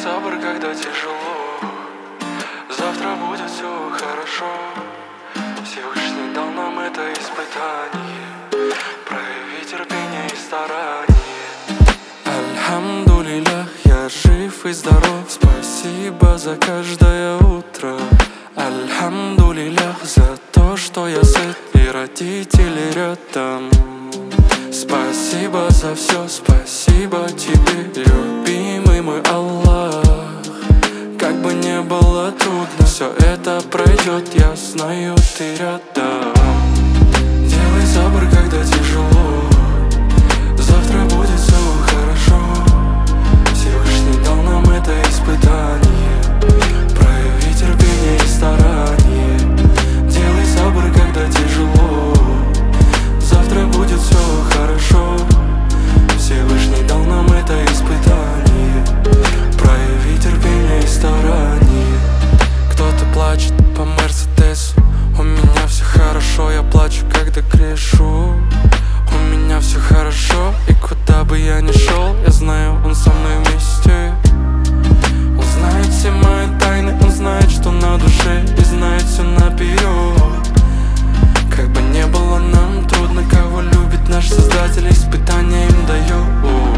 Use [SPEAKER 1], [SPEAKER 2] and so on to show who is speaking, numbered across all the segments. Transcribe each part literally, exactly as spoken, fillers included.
[SPEAKER 1] сабр, когда тяжело. Завтра будет все хорошо. Всевышний дал нам это испытание. Прояви терпение и старание. Альхамдулиллах, я жив и здоров. Спасибо за каждое утро. Альхамдулиллах за то, что я сыт и родители рядом. Спасибо за все, спасибо тебе, любимый мой Аллах. Как бы не было трудно, все это пройдет, я знаю, ты рядом. Делай сабр, когда тяжело. Завтра будет все хорошо. Всевышний дал нам это испытание. Прояви терпение и старание. Делай сабр, когда тяжело. Завтра будет все хорошо. Всевышний дал нам это испытание. Прояви терпение и старание. Кто-то плачет по Мерседесу. У меня все хорошо, я плачу, когда грешу. У меня все хорошо, и куда бы я ни шел, я знаю, он со мной вместе. Он знает все мои тайны, он знает, что на душе, и знает все наперед. Как бы не было нам трудно, кого любит наш Создатель, испытания им дает.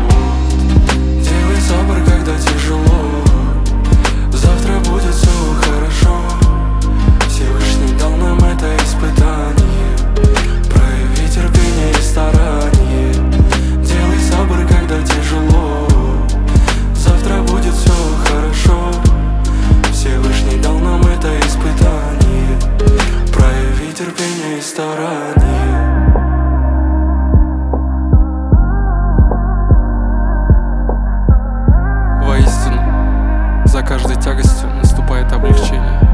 [SPEAKER 1] Делай сабр, когда тяжело. Завтра будет все хорошо. Всевышний дал нам это испытание. Прояви терпение и старание. Делай сабр, когда тяжело. Завтра будет все хорошо. Всевышний дал нам это испытание. Прояви терпение и старание. Воистину, за каждой тягостью наступает облегчение.